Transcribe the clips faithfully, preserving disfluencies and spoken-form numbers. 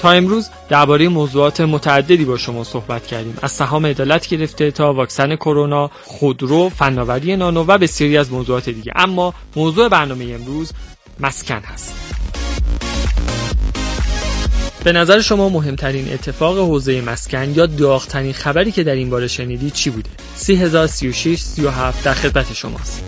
تا امروز درباره موضوعات متعددی با شما صحبت کردیم، از سهام عدالت گرفته تا واکسن کرونا، خودرو، فناوری نانو و بسیاری از موضوعات دیگه. اما موضوع برنامه امروز مسکن هست. به نظر شما مهمترین اتفاق حوزه مسکن یا داغ‌ترین خبری که در این باره شنیدید چی بوده؟ سی هزار سی و شش سی و هفت در خدمت شماست.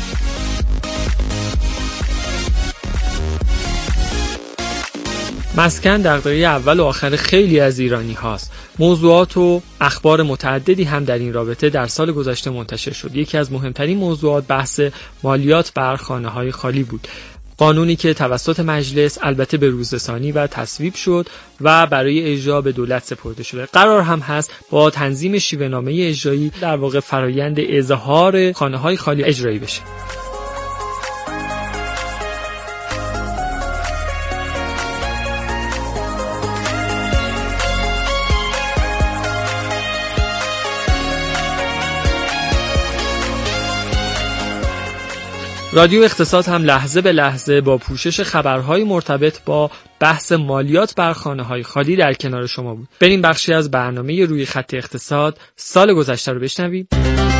مسکن دغدغه اول و آخر خیلی از ایرانی هاست. موضوعات و اخبار متعددی هم در این رابطه در سال گذشته منتشر شد. یکی از مهمترین موضوعات بحث مالیات بر خانه‌های خالی بود. قانونی که توسط مجلس البته به روزرسانی و تصویب شد و برای اجرا به دولت سپرده شده. قرار هم هست با تنظیم شیوه‌نامه اجرایی در واقع فرایند اظهار خانه‌های خالی اجرایی بشه. رادیو اقتصاد هم لحظه به لحظه با پوشش خبرهای مرتبط با بحث مالیات بر خانه‌های خالی در کنار شما بود. بریم بخشی از برنامه روی خط اقتصاد سال گذشته رو بشنویم.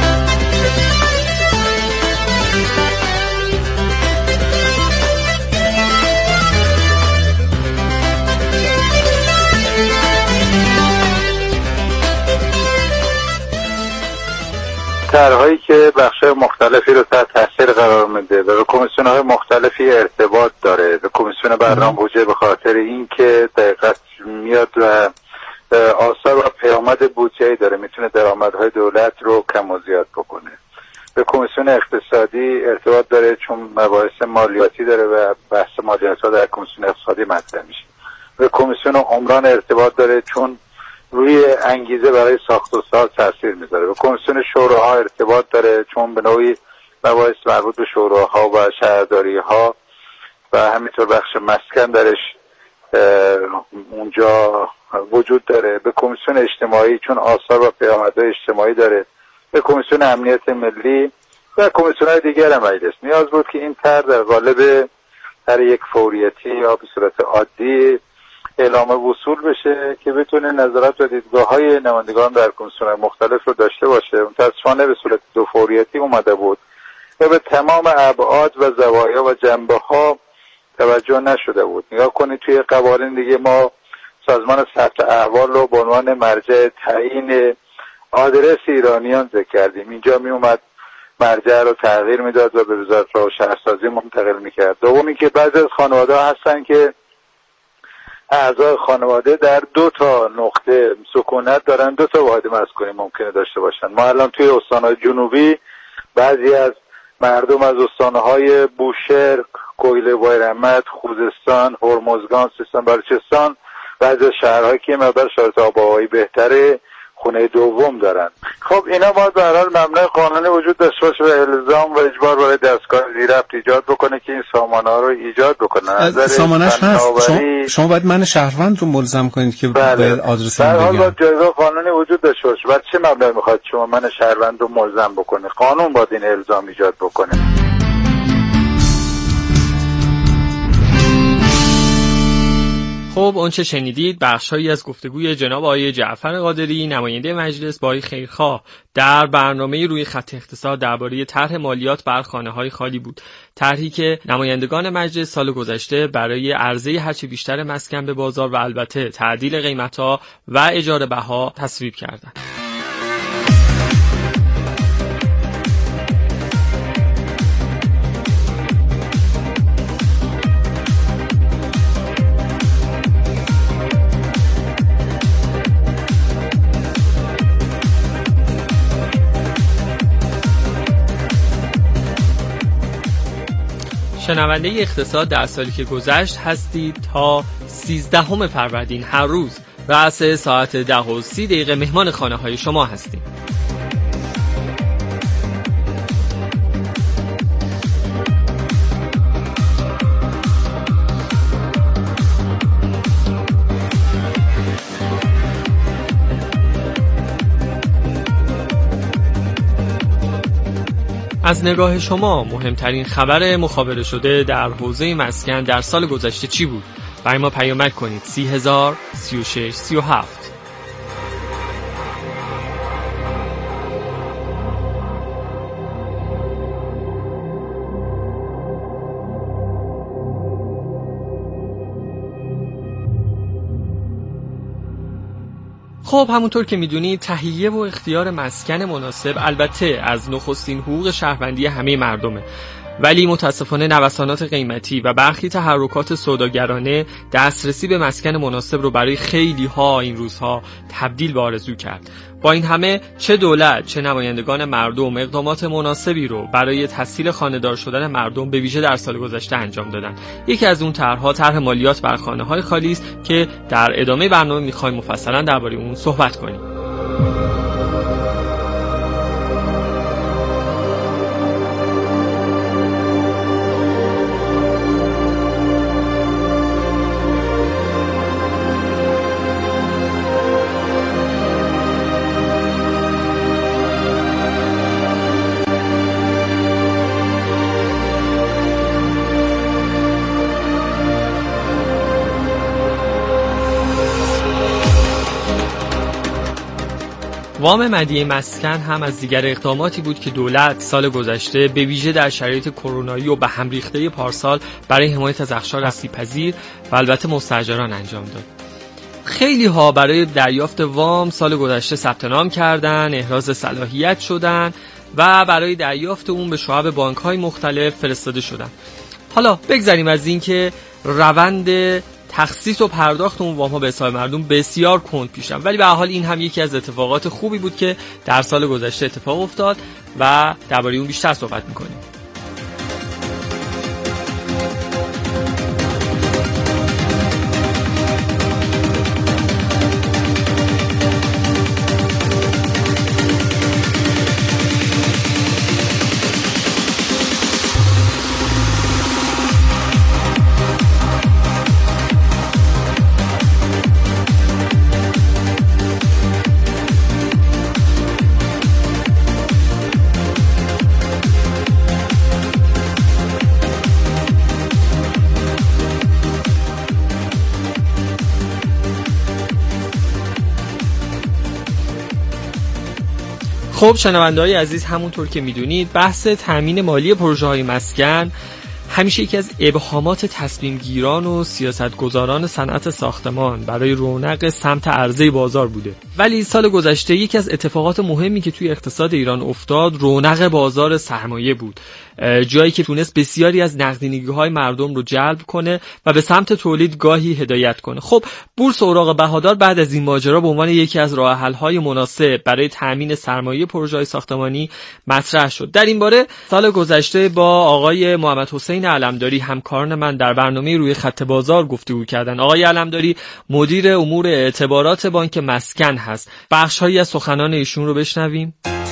طرح‌هایی که بخش‌های مختلفی رو تحت تاثیر قرار میده و به کمیسیون‌های مختلفی ارتباط داره. به کمیسیون برنامه بودجه به خاطر اینکه دقیقاً میاد و آثار و پیامد بودجه‌ای داره، میتونه درآمدهای دولت رو کم و زیاد بکنه. به کمیسیون اقتصادی ارتباط داره چون مباحث مالیاتی داره و بحث مالیات‌ها در کمیسیون اقتصادی مطرح میشه. به کمیسیون عمران ارتباط داره چون روی انگیزه برای ساخت و ساز تاثیر میذاره. به کمیسیون شوراها ارتباط داره چون به نوعی مباحث مربوط به شوراها و شهرداریها و همینطور بخش مسکن درش اونجا وجود داره. به کمیسیون اجتماعی چون آثار و پیامدهای اجتماعی داره. به کمیسیون امنیت ملی و کمیسیون‌های دیگر مجلس. نیاز بود که این طرح در قالب هر یک فوریتی یا به صورت عادی اعلام وصول بشه که بتونه نظرات و دیدگاه‌های نمایندگان در کمیسیون‌های مختلف رو داشته باشه. متأسفانه به صورت دو فوریتی اومده بود و به تمام ابعاد و زوایا و جنبه‌ها توجه نشده بود. نگاه کنید توی قوانین دیگه ما سازمان ثبت احوال رو به عنوان مرجع تعیین آدرس ایرانیان ذکر کردیم. اینجا می اومد مرجع رو تغییر میداد و به وزارت راه و شهرسازی منتقل میکرد. دومی که بعضی از خانواده هستن که اعضای خانواده در دو تا نقطه سکونت دارن، دو تا واحد مسکونی ممکنه داشته باشن. ما الان توی استان‌های جنوبی بعضی از مردم از استان‌های بوشهر، کویله وایرحمد، خوزستان، هرمزگان، سیستان بلوچستان، بعضی از شهرهایی که مقدار شرایط آب و هوایی بهتره خونه دوم دارن. خب اینا باید به هر حال مبنای قانونی وجود داشته باشه و الزام و اجبار برای دستگاه زیربط ایجاد بکنه که این سامانه‌ها رو ایجاد بکنه. سامانه‌اش هست. شما, شما باید من شهروند رو ملزم کنید که بله. به آدرس من بگم. در حال باید جایگاه قانونی وجود داشته باشه. بعد چه مبنایی میخواد شما من شهروند رو ملزم بکنه؟ قانون باید این الزام ایجاد بکنه. خب اون چه شنیدید بخش‌هایی از گفتگوی جناب آقای جعفر قادری نماینده مجلس با آقای خیرخواه در برنامه روی خط اقتصاد درباره طرح مالیات بر خانه‌های خالی بود. طرحی که نمایندگان مجلس سال گذشته برای عرضه هرچه بیشتر مسکن به بازار و البته تعدیل قیمت‌ها و اجاره بها تصویب کردند. شنونده اقتصاد در سالی که گذشت هستید. تا سیزدهم فروردین هر روز رأس ساعت ده و سی دقیقه مهمان خانه های شما هستیم. از نگاه شما مهمترین خبر مخابره شده در حوزه مسکن در سال گذشته چی بود؟ برای ما پیامک کنید سی هزار سی و شش سی و هفت. خب همونطور که میدونید تهیه و اختیار مسکن مناسب البته از نخستین حقوق شهروندی همه مردمه، ولی متاسفانه نوسانات قیمتی و برخی تحرکات سوداگرانه دسترسی به مسکن مناسب رو برای خیلی ها این روزها تبدیل به آرزو کرد. با این همه چه دولت چه نمایندگان مردم اقدامات مناسبی رو برای تسهیل خانه‌دار شدن مردم به ویژه در سال گذشته انجام دادن. یکی از اون طرح‌ها طرح مالیات بر خانه‌های خالی است که در ادامه برنامه می‌خوایم مفصلاً درباره اون صحبت کنیم. وام مدیه مسکن هم از دیگر اقداماتی بود که دولت سال گذشته به ویژه در شرایط کرونایی و به هم ریخته پارسال برای حمایت از اقشار آسیب‌پذیر و البته مستاجران انجام داد. خیلی ها برای دریافت وام سال گذشته ثبت نام کردن، احراز صلاحیت شدن و برای دریافت اون به شعب بانک‌های مختلف فرستاده شدن. حالا بگذاریم از این که روند تخصیص و پرداخت اون وام ها به حساب مردم بسیار کند پیش رفت، ولی به هر حال این هم یکی از اتفاقات خوبی بود که در سال گذشته اتفاق افتاد و درباره اون بیشتر صحبت می‌کنیم. خب شنونده‌های عزیز، همونطور که میدونید بحث تامین مالی پروژه‌های مسکن همیشه یکی از ابهامات تصمیم گیران و سیاستگزاران صنعت ساختمان برای رونق سمت عرضه بازار بوده. ولی سال گذشته یکی از اتفاقات مهمی که توی اقتصاد ایران افتاد رونق بازار سرمایه بود، جایی که تونست بسیاری از نقدینگی‌های مردم رو جلب کنه و به سمت تولید گاهی هدایت کنه. خب بورس اوراق بهادار بعد از این ماجرا به عنوان یکی از راه‌حل‌های مناسب برای تامین سرمایه پروژه‌های ساختمانی مطرح شد. در این باره سال گذشته با آقای محمد حسین علمداری همکاران من در برنامه روی خط بازار گفتگو کردن. آقای علمداری مدیر امور اعتبارات بانک مسکن هست. بخش‌هایی از سخنان ایشون رو بشنویم.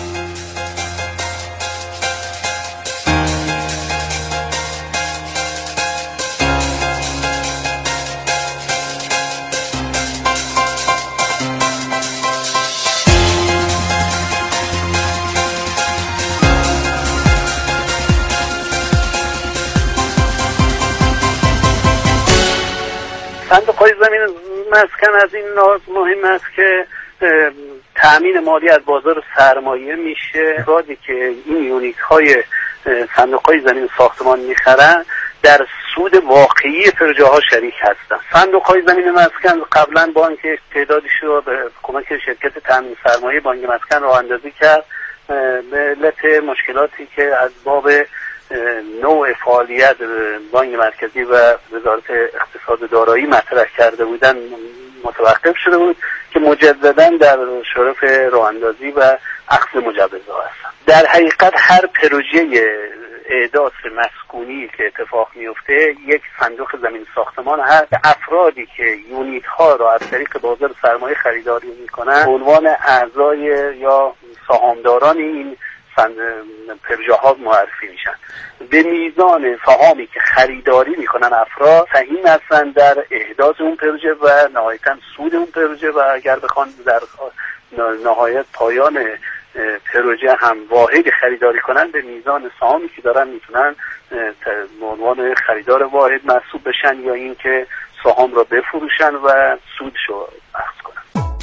صندوق‌های زمین مسکن از این ناز مهم است که تأمین مالی از بازار سرمایه میشه. افرادی که این یونیت‌های صندوق‌های زمین ساختمان میخرن در سود واقعی پروژه‌ها شریک هستند. صندوق‌های زمین مسکن قبلا بانک تعدادی رو به کمک شرکت تأمین سرمایه بانک مسکن راه اندازی کرد به علت مشکلاتی که از باب نوع فعالیت بانک مرکزی و وزارت اقتصاد و دارایی مطرح کرده بودن متوقف شده بود که مجددا در شرف راه اندازی و اخذ مجوزها هستند. در حقیقت هر پروژه احداث مسکونی که اتفاق میفته یک صندوق زمین ساختمان هست. افرادی که یونیت ها را از طریق بازار سرمایه خریداری میکنن به عنوان اعضای یا سهامداران این پروژه ها معرفی میشن. به میزان سهامی که خریداری میکنن افراد سهیم هستن در احداث اون پروژه و نهایتا سود اون پروژه و اگر بخوان در نهایت پایان پروژه هم واحد خریداری کنن به میزان سهامی که دارن میتونن به عنوان خریدار واحد محسوب بشن یا اینکه سهام را بفروشن و سودشو اخذ کنن.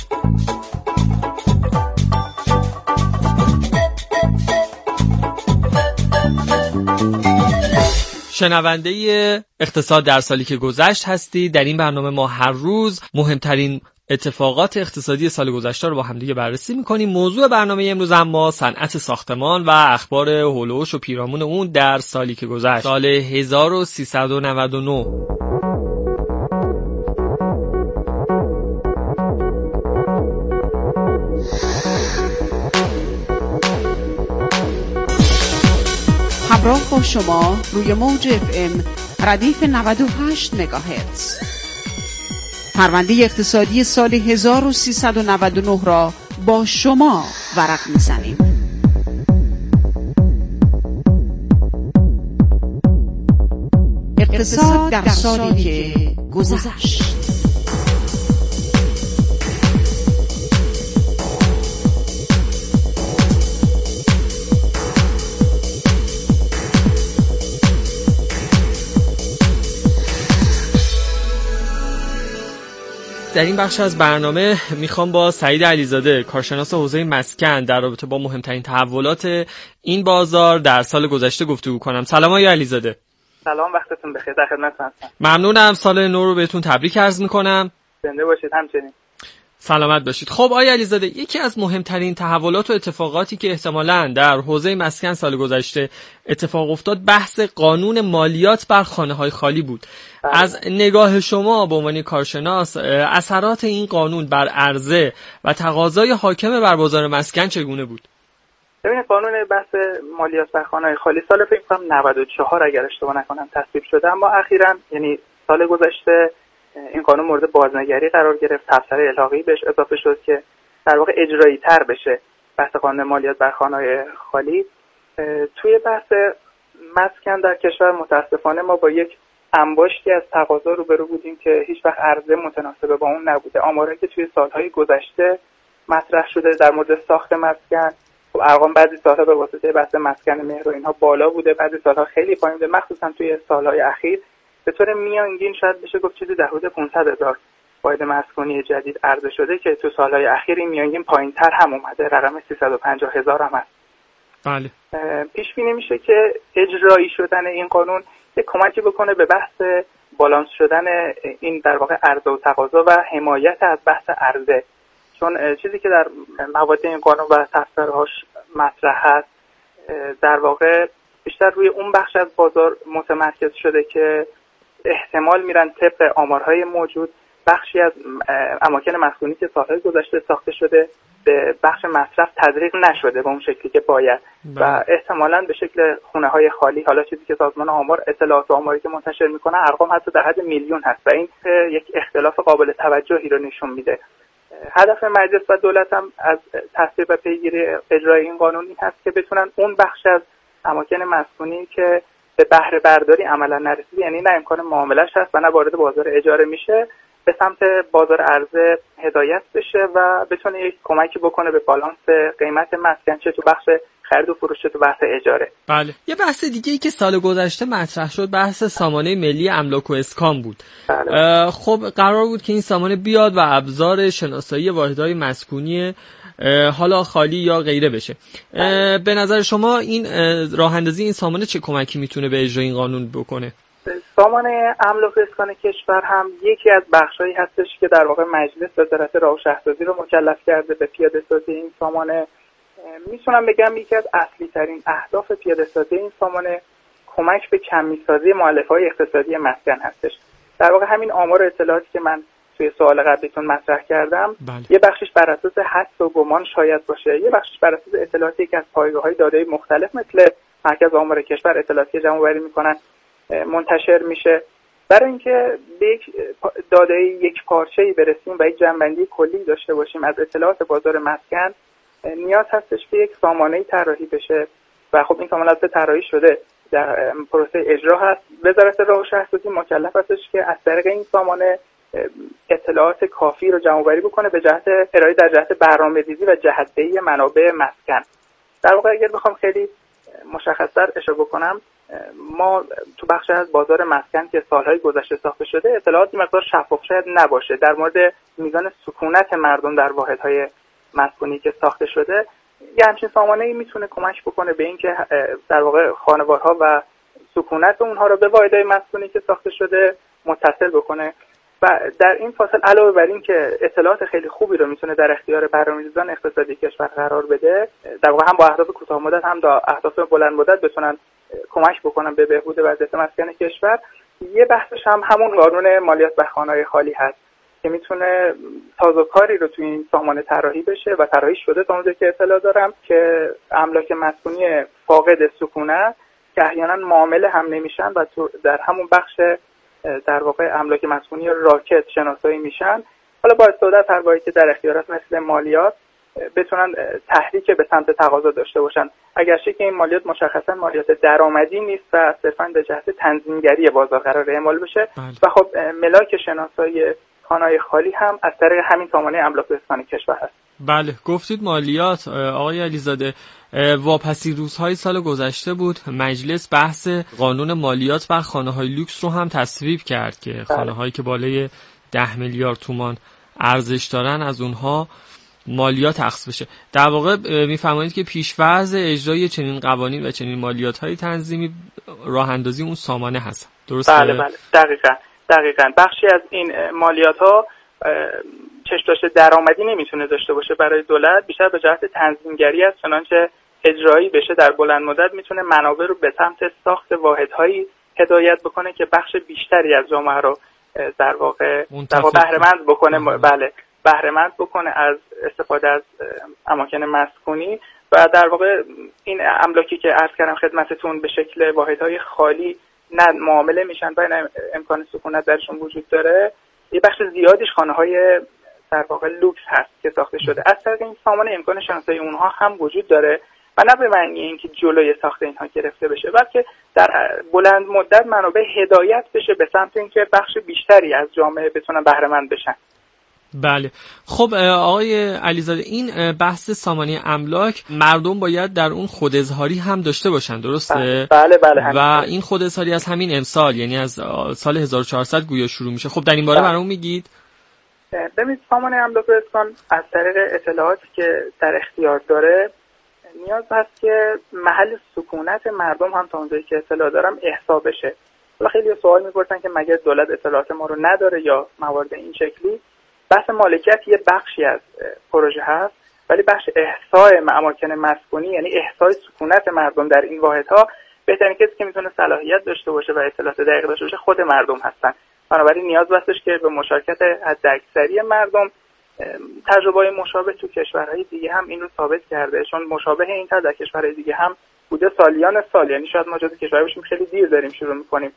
شنونده اقتصاد در سالی که گذشت هستی. در این برنامه ما هر روز مهمترین اتفاقات اقتصادی سال گذشته رو با هم دیگه بررسی می‌کنیم. موضوع برنامه امروز اما صنعت ساختمان و اخبار هولوش و پیرامون اون در سالی که گذشت، سال هزار و سیصد و نود و نه. همراه با شما روی موج اف ام ردیف نود و هشت مگاهرتز پرونده اقتصادی سال هزار و سیصد و نود و نه را با شما ورق میزنیم. اقتصاد در سالی که گذشت. در این بخش از برنامه میخوام با سعید علیزاده، کارشناس حوزه مسکن، در رابطه با مهمترین تحولات این بازار در سال گذشته گفتگو کنم. سلام آقای علیزاده. سلام، وقتتون بخیر. در خدمتتون هستم. ممنونم. سال نو رو بهتون تبریک عرض میکنم. زنده باشید. همچنین سلامت باشید. خب آقای علیزاده، یکی از مهمترین تحولات و اتفاقاتی که احتمالاً در حوزه مسکن سال گذشته اتفاق افتاد بحث قانون مالیات بر خانه‌های خالی بود. بله. از نگاه شما به عنوان کارشناس اثرات این قانون بر عرضه و تقاضای حاکم بر بازار مسکن چگونه بود؟ ببینید، قانون بحث مالیات بر خانه‌های خالی سال فکر کنم نود و چهار اگر اشتباه نکنم تصویب شده، اما اخیراً یعنی سال گذشته این قانون مورد بازنگری قرار گرفت. تبصره الحاقی بهش اضافه شد که در واقع اجرایی تر بشه بحث قانون مالیات بر خانه‌های خالی. توی بحث مسکن در کشور متاسفانه ما با یک انباشتی از تقاضا روبرو بودیم که هیچ وقت عرضه متناسب با اون نبوده. آماری که توی سالهای گذشته مطرح شده در مورد ساخت مسکن، خب ارقام بعضی سالها به واسطه بحث مسکن مهر و اینها بالا بوده، بعضی سالها خیلی پایین بوده. مخصوصا توی سالهای اخیر به طور میانگین شاید بشه گفت چیزی در حدود پانصد هزار واحد مسکونی جدید عرضه شده که تو سالهای اخیر این میانگین پایین‌تر هم اومده، رقم سیصد و پنجاه هزار هم هست. بله. پیش بینی میشه که اجرایی شدن این قانون یک کمکی بکنه به بحث بالانس شدن این در واقع عرضه و تقاضا و حمایت از بحث عرضه، چون چیزی که در مواد این قانون و تفسیرهاش مطرح هست در واقع بیشتر روی اون بخش از بازار متمرکز شده که احتمال میرن طبق آمارهای موجود بخشی از اماکن مسکونی که سالهای گذشته ساخته شده به بخش مصرف تزریق نشده به اون شکلی که باید بله. و احتمالاً به شکل خونه‌های خالی، حالا چیزی که سازمان آمار اطلاعات و آماری که منتشر میکنه ارقام حتی در حد میلیون هست و این یک اختلاف قابل توجهی رو نشون میده. هدف مجلس و دولت هم از تصویب و پیگیری اجرای این قانون این هست که بتونن اون بخش از اماکن مسکونی که به بهره برداری عملا نرسیده، یعنی نه امکان معامله‌اش هست و نه وارد بازار اجاره میشه، به سمت بازار عرضه هدایت بشه و بتونه یک کمکی بکنه به بالانس قیمت مسکن، چه تو بخش خرید و فروش چه تو بحث اجاره. بله. یه بحث دیگه ای که سال گذشته مطرح شد بحث سامانه ملی املاک و اسکان بود. بله. خب قرار بود که این سامانه بیاد و ابزار شناسایی واحدهای مسکونی حالا خالی یا غیره بشه. بله. به نظر شما این راه اندازی این سامانه چه کمکی میتونه به اجرای این قانون بکنه؟ سامانه املاک و اسکان کشور هم یکی از بخشایی هستش که در واقع مجلس وزارت راه و شهرسازی رو مکلف کرده به پیاده سازی این سامانه. میتونم بگم یکی از اصلی ترین اهداف پیاده سازی این سامانه کمک به کمی سازی مؤلفه‌های اقتصادی مسکن هستش. در واقع همین آمار اطلاعاتی که من توی سوال قبلیتون مطرح کردم بله. یه بخشش بر اساس حدس و گمان شاید باشه، یه بخشش بر اساس اطلاعاتی که از پایگاه‌های داده مختلف مثل مرکز آمار کشور اطلاعاتی جمع‌آوری می‌کنن منتشر میشه. برای اینکه به یک داده یک پارچه‌ای برسیم و یک جنبندی کلی داشته باشیم از اطلاعات بازار مسکن، نیاز هستش که یک سامانه‌ای طراحی بشه و خب این سامانه طراحی شده، در پروسه اجرا هست. وزارت راه و شهرسازی مکلف هستش که از طریق این سامانه اطلاعات کافی رو جمع‌آوری بکنه به جهت ارائه در جهت برنامه‌ریزی و جهت‌دهی منابع مسکن. در واقع اگر بخوام خیلی مشخص‌تر اشاره بکنم، ما تو بخش از بازار مسکن که سالهای گذشته ساخته شده اطلاعات مقدار شفاف شاید نباشه در مورد میزان سکونت مردم در واحدهای مسکونی که ساخته شده. یه همچین سامانه‌ای میتونه کمک بکنه به اینکه در واقع خانوارها و سکونت اونها رو به واحدهای مسکونی که ساخته شده متصل بکنه و در این فاصل علاوه بر این که اطلاعات خیلی خوبی رو میتونه در اختیار برنامه‌ریزان اقتصادی کشور قرار بده، در واقع هم با اهداف کوتاه مدت هم با اهداف بلند مدت بتونن کمک بکنن به بهبود وضعیت مسکن کشور. یه بحثش هم همون قانون مالیات بر خانه‌های خالی هست که میتونه سازوکاری رو توی این سامانه طراحی بشه و طراحی شده تا اونجا که اطلاع دارم که املاک مسکونی فاقد سکونت که احیانا معامله هم نمیشن و در همون بخش در واقع املاک مسکونی راکت شناسایی میشن، حالا با استفاده از حربایی که در اختیارات مثل مالیات بتونن تحریک به سمت تقاضا داشته باشن، اگرچه که این مالیات مشخصا مالیات درآمدی نیست و صرفا به جهت تنظیمگری بازار قرار اعمال بشه. بله. و خب ملاک شناسایی خانه‌های خالی هم از طریق همین سامانه املاک اسکان کشور هست. بله، گفتید مالیات. آقای علیزاده، واپسی روزهای سال گذشته بود مجلس بحث قانون مالیات بر خانه‌های لوکس رو هم تصویب کرد که بله. خانه‌هایی که بالای ده میلیارد تومان ارزش دارن از اونها مالیات اخذ بشه. در واقع میفرمایید که پیش‌فرض اجرای چنین قوانین و چنین مالیات‌های تنظیمی راه اندازی اون سامانه هست. درسته؟ بله بله، دقیقاً. دقیقاً بخشی از این مالیات‌ها چشم‌داشت درآمدی نمیتونه داشته باشه برای دولت، بیشتر به جهت تنظیمگری است، چنانچه اجرایی بشه در بلند مدت میتونه منابع رو به سمت ساخت واحدهایی هدایت بکنه که بخش بیشتری از جامعه رو در واقع در واقع بهره‌مند بکنه. آه. بله، بهره‌مند بکنه از استفاده از اماکن مسکونی و در واقع این املاکی که عرض کردم خدمتتون به شکل واحدهای خالی نه معامله میشن و نه امکان سکونت درشون وجود داره. یه بخش زیادیش خانه‌های در واقع لوکس هست که ساخته شده. از طریق این سامانه امکان شناسایی اونها هم وجود داره و نه به معنی اینکه جلوی ساخت اینها گرفته بشه، بلکه در بلند مدت منابع هدایت بشه به سمت اینکه بخش بیشتری از جامعه بتونن بهره مند بشن. بله. خب آقای علیزاده، این بحث سامانه املاک مردم باید در اون خوداظهاری هم داشته باشن، درسته؟ بله بله. و این خوداظهاری از همین امسال، یعنی از سال هزار و چهارصد گویا شروع میشه. خب در این باره برام میگید؟ ببینید، سامانه املاک اسکان از طریق اطلاعاتی که در اختیار داره نیاز هست که محل سکونت مردم هم تا اونجایی که اطلاع دارم احصا بشه. حالا خیلی سوال می‌پرسن که مگر دولت اطلاعات ما رو نداره یا موارد این شکلی. بحث مالکیت یه بخشی از پروژه هست، ولی بخش احصای اماکن مسکونی یعنی احصای سکونت مردم در این واحدها بهترین کسی که میتونه صلاحیت داشته باشه و اطلاعات دقیق داشته باشه خود مردم هستن. بنابراین نیاز هستش که به مشارکت حداکثری مردم. تجربه‌های مشابه تو کشورهای دیگه هم این رو ثابت کرده، چون مشابه این تا در کشورهای دیگه هم بوده سالیان سال، یعنی شاید ما جز کشور باشیم خیلی دیر داریم شروع می‌کنیم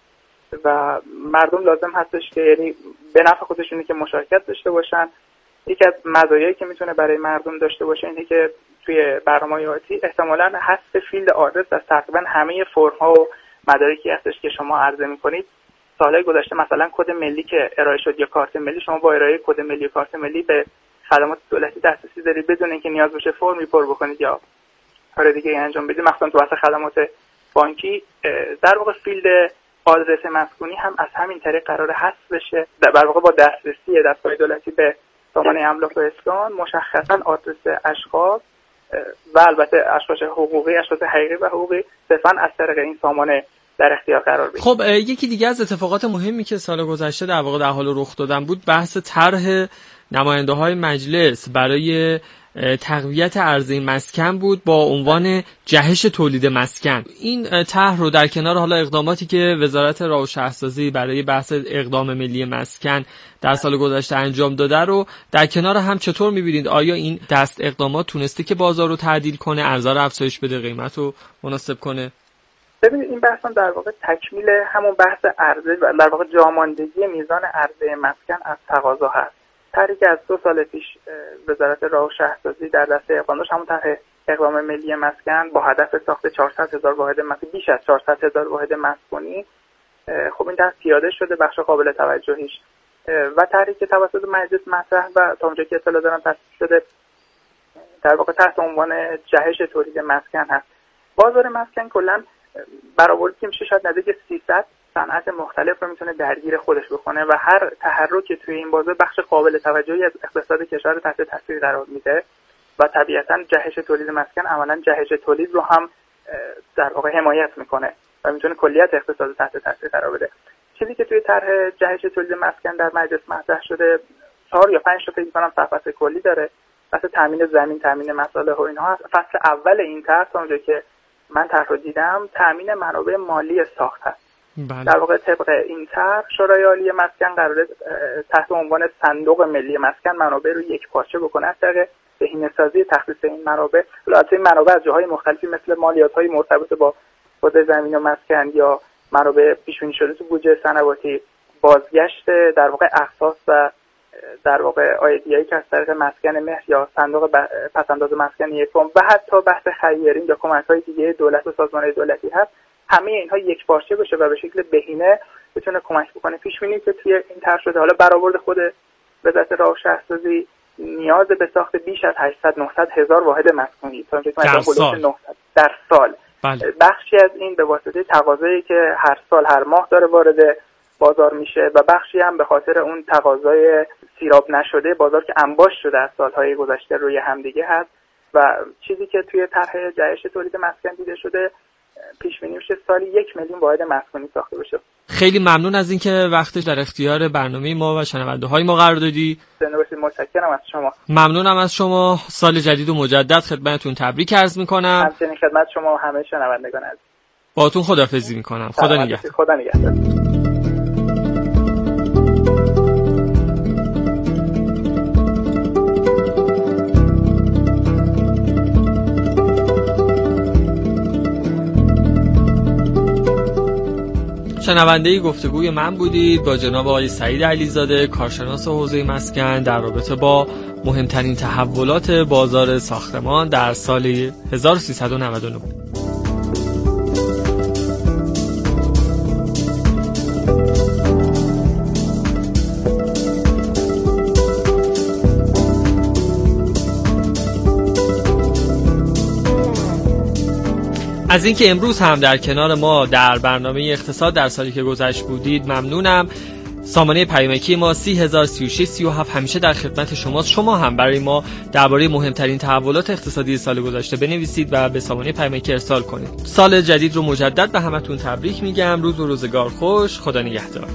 و مردم لازم هستش که یعنی به نفع خودشونه که مشارکت داشته باشن. یکی از مزایایی که میتونه برای مردم داشته باشه اینه که توی برنامه‌های آتی احتمالاً حذف فیلد آدرس از تقریبا همه فرم‌ها و مدارکی هستش که شما عرضه می‌کنید. سالهای گذشته مثلا کد ملی که ارائه شد یا کارت ملی، شما با ارائه کد ملی و کارت ملی به خدمات دولتی دسترسی دارید بدون اینکه نیاز باشه فرمی پر بکنید یا کار دیگه انجام بدید. مثلا تو واسه خدمات بانکی در واقع فیلد آدرس مسکونی هم از همین طریق قرار حذف بشه. در واقع با دسترسی دستگاه دولتی به سامانه املاک و اسکان مشخصا آدرس اشخاص و البته اشخاص حقوقی، اشخاص حقیقی و حقوقی صرفا از طریق این سامانه در اختیار قرار بگیره. خب یکی دیگه از اتفاقات مهمی که سال گذشته در واقع در حال رخ دادن بود بحث طرح نماینده‌های مجلس برای تقویت عرضه مسکن بود با عنوان جهش تولید مسکن. این طرح رو در کنار حالا اقداماتی که وزارت راه و شهرسازی برای بحث اقدام ملی مسکن در سال گذشته انجام داده رو در کنار هم چطور می‌بینید؟ آیا این دست اقدامات تونسته که بازار رو تعدیل کنه، ارزش رو افزایش بده، قیمت رو مناسب کنه؟ ببینید، این بحث هم در واقع تکمیل همون بحث عرضه و در واقع جاماندگی میزان عرضه مسکن از تقاضا هست. طرحی که از دو سال پیش وزارت راه و شهرسازی در دسته اقدام داشت، همون طرح اقدام ملی مسکن با هدف ساخت چهارصد هزار واحد مسکن، بیش از چهارصد هزار واحد مسکونی. خب این طرح پیاده شده، بخش قابل توجهیش و طرحی که توسط مجلس مطرح و تا اونجایی که اطلاع دارم تصویب شده در واقع تحت عنوان جهش تولید مسکن هست. بازار مسکن کلا برآوردی که میشه شاید نزدیک سیصد صنعت مختلف رو میتونه درگیر خودش بکنه و هر تحرکی توی این بازه بخش قابل توجهی از اقتصاد کشور تحت تاثیر قرار میده و طبیعتاً جهش تولید مسکن عملاً جهش تولید رو هم در واقع حمایت میکنه و میتونه کلیت اقتصاد تحت تاثیر قرار بده. چیزی که توی طرح جهش تولید مسکن در مجلس مطرح شده چهار یا پنج تا فکر می‌کنم صفحه کلی داره. مثلا تامین زمین، تامین مصالح و اینها هست. فصل اول این طرح تا اونجایی که من طرح رو دیدم تامین منابع مالی ساخت هست. بله. در واقع طبق این طرح شورای عالی مسکن قراره تحت عنوان صندوق ملی مسکن منابع رو یک پارچه بکنه از طریق بهینه‌سازی تخصیص این منابع. البته این منابع از جاهای مختلفی مثل مالیات‌های مرتبط با حوزه زمین و مسکن یا منابع پیش‌بینی شده تو بودجه صنواتی، بازگشت در واقع اخصاص و در واقع آیدیایی که از طریق مسکن مهر یا صندوق پس‌انداز مسکن یکم و حتی بحث خیرین یا کمک‌های دیگه دولت و سازمان‌های دولتی هست، همه اینها یک پارچه بشه و به شکل بهینه بتونه کمک بکنه. پیش‌بینی که توی این طرح شده، حالا برآورد خود وزارت راه و شهرسازی نیاز به ساخت بیش از هشتصد نهصد هزار واحد مسکونی تا در سال نهصد در سال. بله. بخشی از این به واسطه تقاضایی که هر سال هر ماه داره وارد بازار میشه و بخشی هم به خاطر اون تقاضای سیراب نشده بازار که انباش شده از سالهای گذشته روی همدیگه هست و چیزی که توی طرح جهش تولید مسکن دیده شده پیش بینی میشه سالی یک میلیون واحد مسکونی ساخته بشه. خیلی ممنون از اینکه وقتش در اختیار برنامه ما و شنونده‌های ما قرار دادی. متشکرم از شما. ممنونم از شما. سال جدید و مجدد خدمتتون تبریک عرض می‌کنم. همچنین خدمت شما و همه شنوندگان عزیز. باهاتون خداحافظی می‌کنم. خدا نگهدار. خدا نگهدار. شنونده گفتگوی من بودید با جناب آقای سعید علیزاده، کارشناس حوزه مسکن، در رابطه با مهمترین تحولات بازار ساختمان در سال هزار و سیصد و نود و نه. از اینکه امروز هم در کنار ما در برنامه اقتصاد در سالی که گذشت بودید ممنونم. سامانه پیامکی ما سی هزار سی و شش سی و هفت همیشه در خدمت شماست. شما هم برای ما درباره مهمترین تحولات اقتصادی سال گذشته بنویسید و به سامانه پیامکی ارسال کنید. سال جدید رو مجدد به همتون تبریک میگم. روز و روزگار خوش. خدا نگهدار.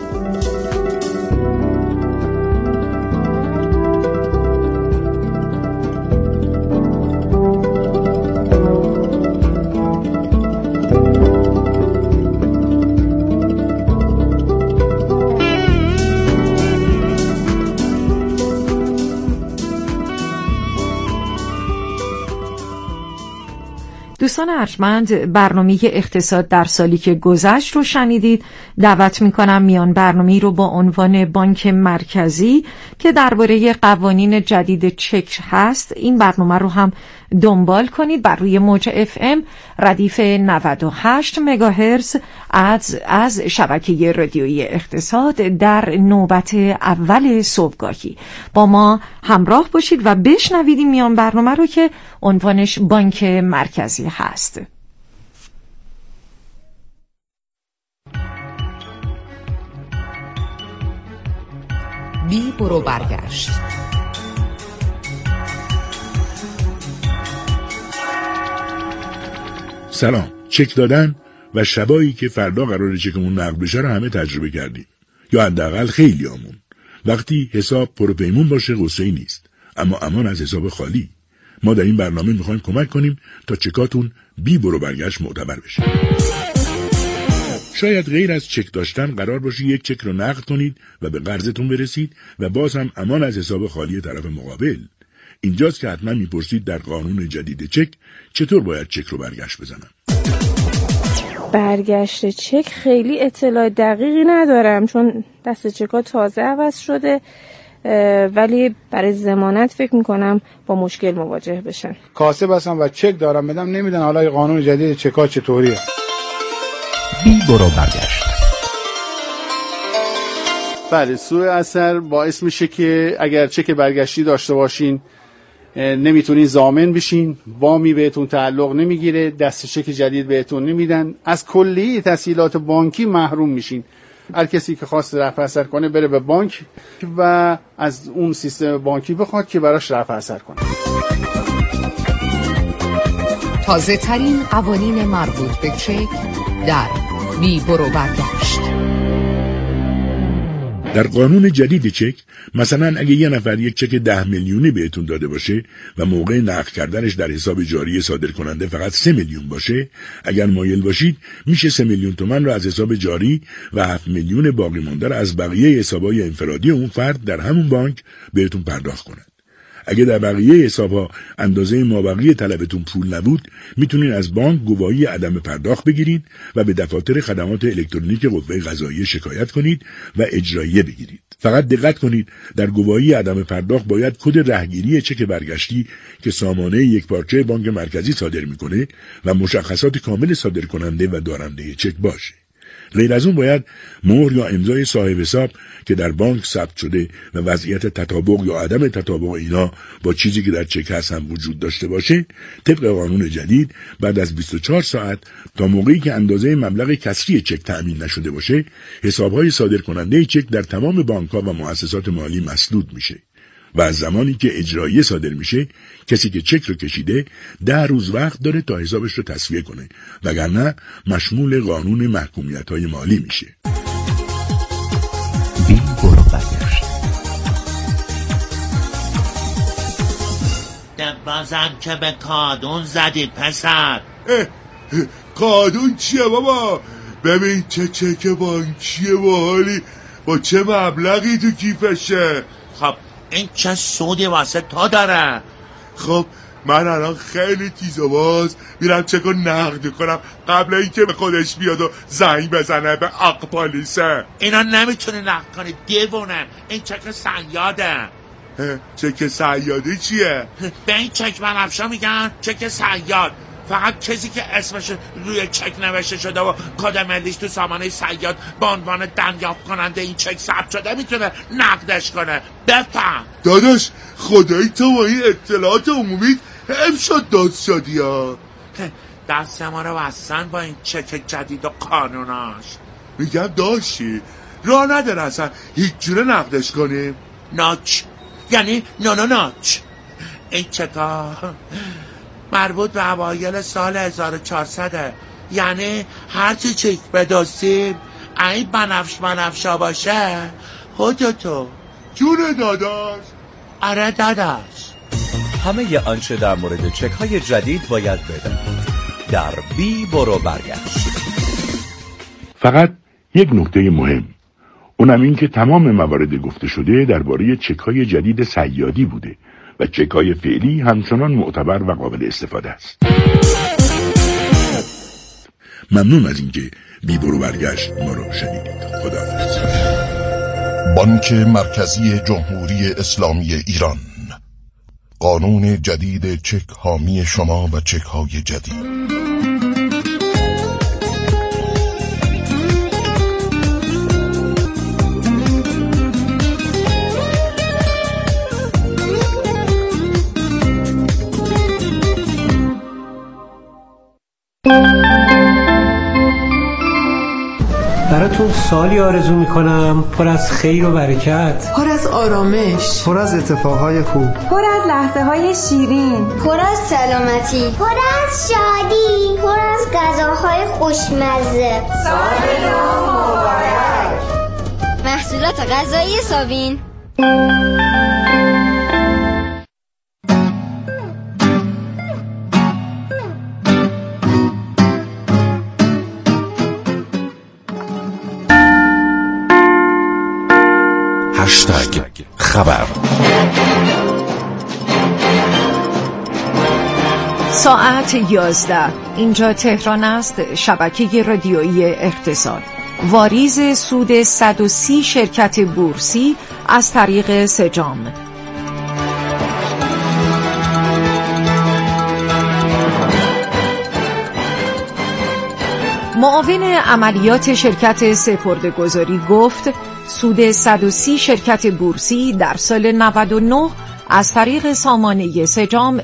دوستان ارجمند، برنامه اقتصاد در سالی که گذشت رو شنیدید. دعوت میکنم میان برنامه رو با عنوان بانک مرکزی که درباره قوانین جدید چک هست، این برنامه رو هم دنبال کنید بر روی موج اف ام ردیف نود و هشت مگاهرتز از از شبکه رادیویی اقتصاد در نوبت اول صبحگاهی. با ما همراه باشید و بشنوید این میان برنامه رو که عنوانش بانک مرکزی هست. بی برو برگشت. سلام. چک دادن و شبایی که فردا قراره چکمون نقد بشه رو همه تجربه کردیم، یا حداقل خیلیامون. وقتی حساب پروپیمون باشه غصه‌ای نیست، اما امان از حساب خالی. ما در این برنامه میخوایم کمک کنیم تا چکاتون بی برو برگشت معتبر بشه. شاید غیر از چک داشتن قرار باشه یک چک رو نقد کنید و به قرضتون برسید و باز هم امان از حساب خالی طرف مقابل. اینجاست که حتما میپرسید در قانون جدید چک چطور باید چک رو برگشت بزنم. برگشت چک خیلی اطلاع دقیقی ندارم چون دست چکا تازه عوض شده، ولی برای ضمانت فکر میکنم با مشکل مواجه بشن. کاسب هستم و چک دارم بدم نمیدن. حالا قانون جدید چکا چطوریه؟ بی برو برگشت. بله، سوء اثر باعث میشه که اگر چک برگشتی داشته باشین نمیتونین ضامن بشین، وامی بهتون تعلق نمیگیره، دست چک جدید بهتون نمیدن، از کلی تسهیلات بانکی محروم میشین. هر کسی که خواست رفع اثر کنه بره به بانک و از اون سیستم بانکی بخواد که براش رفع اثر کنه. تازه ترین قوانین مربوط به چک در بی برو برگشت. در قانون جدید چک مثلا اگه یه نفر یک چک ده میلیونی بهتون داده باشه و موقع نقد کردنش در حساب جاری صادر کننده فقط سه میلیون باشه، اگر مایل باشید میشه سه میلیون تومان رو از حساب جاری و هفت میلیون باقی مانده رو از بقیه حسابهای انفرادی اون فرد در همون بانک بهتون پرداخت کنند. اگه در بقیه حسابها اندازه مابقی طلبتون پول نبود، میتونین از بانک گواهی عدم پرداخت بگیرید و به دفاتر خدمات الکترونیک قوه قضاییه شکایت کنید و اجراییه بگیرید. فقط دقت کنید در گواهی عدم پرداخت باید کد رهگیری چک برگشتی که سامانه یکپارچه بانک مرکزی صادر میکنه و مشخصات کامل صادر کننده و دارنده چک باشه. غیر از اون باید مهر یا امضای صاحب حساب که در بانک ثبت شده و وضعیت تطابق یا عدم تطابق اینا با چیزی که در چک هست هم وجود داشته باشه. طبق قانون جدید بعد از بیست و چهار ساعت تا موقعی که اندازه مبلغ کسری چک تأمین نشده باشه، حسابهای صادر کننده چک در تمام بانک‌ها و مؤسسات مالی مسدود میشه و از زمانی که اجراییه صادر میشه کسی که چک رو کشیده ده روز وقت داره تا حسابش رو تسویه کنه، وگرنه مشمول قانون محکومیت‌های مالی میشه. بی برو برگشت. بازم که به کادون زدید پسر. کادون چیه بابا؟ ببین چه چک بانکیه باحالی، با چه مبلغی تو کیفشه. خب این چه سودی واسه تو داره؟ خب من الان خیلی تیز و باز میرم چکو نقد کنم قبل اینکه به خودش بیاد و زنگ بزنه به اقپالیسه. اینا نمیتونی نقد کنی دیوونه، این چک صیاده. چک صیادی چیه؟ به این چک بنفشا میگن چک صیاد. فقط کسی که اسمش روی چک نوشته شده و کد ملیش تو سامانه صیاد به عنوان دریافت کننده این چک ثبت شده میتونه نقدش کنه. بفهم داداش خدایی تو با این اطلاعات عمومی حیف شد دست شدی ها. دست ما رو بستن با این چک جدید و قانوناش. میگم داشتی راه نداره اصلا هیچ جوره نقدش کنیم؟ ناچ یعنی نه نه ناچ. این چکا مربوط به اوایل سال هزار و چهارصد، یعنی هرچی چک بدستیم این بنفش بنفشا باشه خودتو. جونه داداش؟ آره داداش. همه آنچه در مورد چک های جدید باید بدانید در بی برو برگشت. فقط یک نکته مهم، اونم این که تمام موارد گفته شده درباره چک های جدید صیادی بوده و چک های فعلی همچنان معتبر و قابل استفاده است. ممنون از اینکه بی برو برگشت ما رو شنیدید. خداحافظ. بانک مرکزی جمهوری اسلامی ایران، قانون جدید چک حامی شما و چک های جدید. براتون سالی آرزو میکنم پر از خیر و برکت، پر از آرامش، پر از اتفاقهای خوب، پر از لحظه های شیرین، پر از سلامتی، پر از شادی، پر از غذاهای خوشمزه. سال نو مبارک. محصولات غذایی صابین. هشتگ خبر. ساعت یازده اینجا تهران است. شبکه رادیویی اقتصاد. واریز سود صد و سی شرکت بورسی از طریق سجام. معاون عملیات شرکت سپرده‌گذاری گفت سود صد و سی شرکت بورسی در سال نود و نه از طریق سامانه سجام